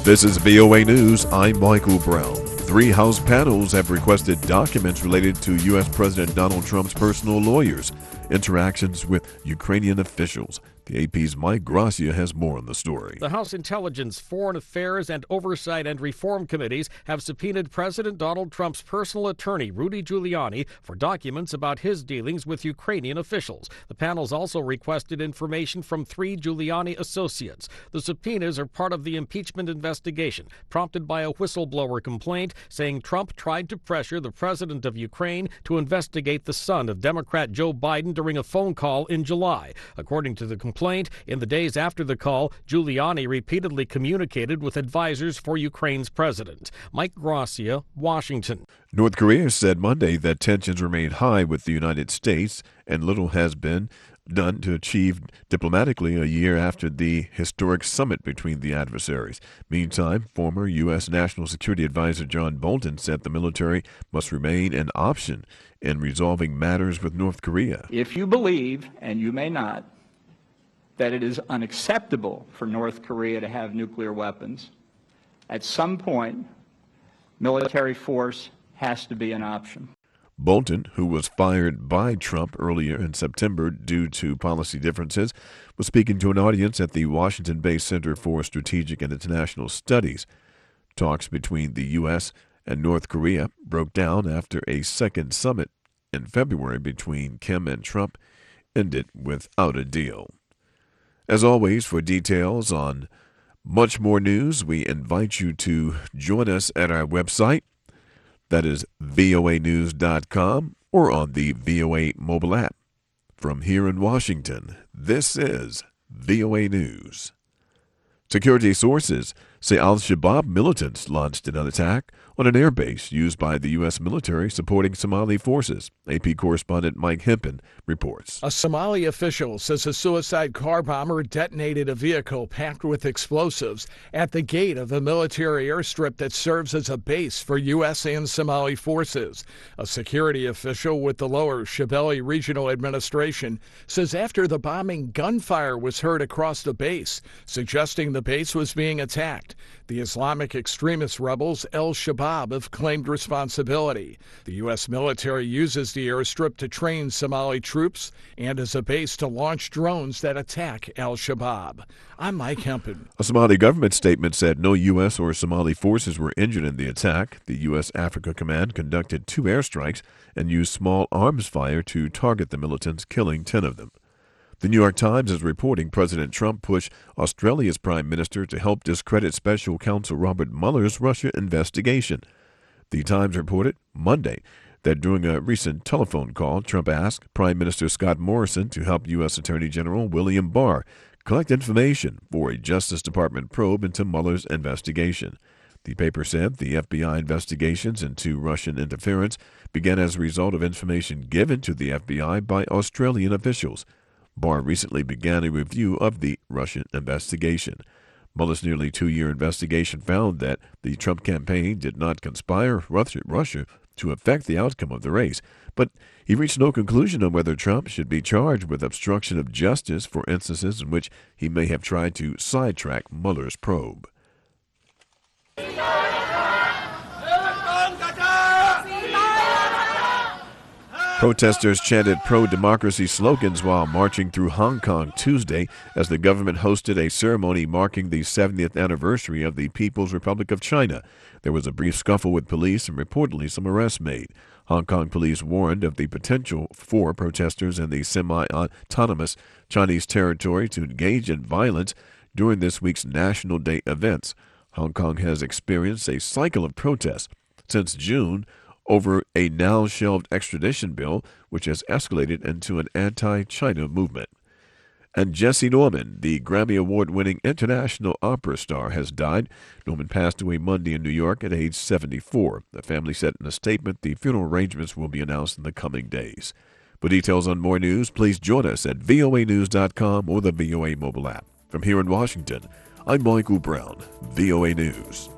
This is VOA News. I'm Michael Brown. 3 House panels have requested documents related to U.S. President Donald Trump's personal lawyers' interactions with Ukrainian officials. The AP's Mike Gracia has more on the story. The House Intelligence, Foreign Affairs, and Oversight and Reform Committees have subpoenaed President Donald Trump's personal attorney, Rudy Giuliani, for documents about his dealings with Ukrainian officials. The panels also requested information from 3 Giuliani associates. The subpoenas are part of the impeachment investigation, prompted by a whistleblower complaint saying Trump tried to pressure the president of Ukraine to investigate the son of Democrat Joe Biden during a phone call in July. According to the complaint, in the days after the call, Giuliani repeatedly communicated with advisors for Ukraine's president. Mike Gracia, Washington. North Korea said Monday that tensions remain high with the United States and little has been done to achieve diplomatically a year after the historic summit between the adversaries. Meantime, former U.S. National Security Advisor John Bolton said the military must remain an option in resolving matters with North Korea. If you believe, and you may not, that it is unacceptable for North Korea to have nuclear weapons, at some point, military force has to be an option. Bolton, who was fired by Trump earlier in September due to policy differences, was speaking to an audience at the Washington-based Center for Strategic and International Studies. Talks between the U.S. and North Korea broke down after a second summit in February between Kim and Trump ended without a deal. As always, for details on much more news, we invite you to join us at our website. That is voanews.com or on the VOA mobile app. From here in Washington, this is VOA News. Security sources say al-Shabaab militants launched an attack on an airbase used by the U.S. military supporting Somali forces. AP correspondent Mike Hempen reports. A Somali official says a suicide car bomber detonated a vehicle packed with explosives at the gate of a military airstrip that serves as a base for U.S. and Somali forces. A security official with the Lower Shabelle Regional Administration says after the bombing, gunfire was heard across the base, suggesting the base was being attacked. The Islamic extremist rebels, al-Shabaab, have claimed responsibility. The U.S. military uses the airstrip to train Somali troops and as a base to launch drones that attack al-Shabaab. I'm Mike Hempen. A Somali government statement said no U.S. or Somali forces were injured in the attack. The U.S. Africa Command conducted 2 airstrikes and used small arms fire to target the militants, killing 10 of them. The New York Times is reporting President Trump pushed Australia's Prime Minister to help discredit Special Counsel Robert Mueller's Russia investigation. The Times reported Monday that during a recent telephone call, Trump asked Prime Minister Scott Morrison to help U.S. Attorney General William Barr collect information for a Justice Department probe into Mueller's investigation. The paper said the FBI investigations into Russian interference began as a result of information given to the FBI by Australian officials. Barr recently began a review of the Russian investigation. Mueller's nearly 2-year investigation found that the Trump campaign did not conspire with Russia to affect the outcome of the race, but he reached no conclusion on whether Trump should be charged with obstruction of justice for instances in which he may have tried to sidetrack Mueller's probe. Protesters chanted pro-democracy slogans while marching through Hong Kong Tuesday as the government hosted a ceremony marking the 70th anniversary of the People's Republic of China. There was a brief scuffle with police and reportedly some arrests made. Hong Kong police warned of the potential for protesters in the semi-autonomous Chinese territory to engage in violence during this week's National Day events. Hong Kong has experienced a cycle of protests since June over a now-shelved extradition bill, which has escalated into an anti-China movement. And Jesse Norman, the Grammy Award-winning international opera star, has died. Norman passed away Monday in New York at age 74. The family said in a statement the funeral arrangements will be announced in the coming days. For details on more news, please join us at voanews.com or the VOA mobile app. From here in Washington, I'm Michael Brown, VOA News.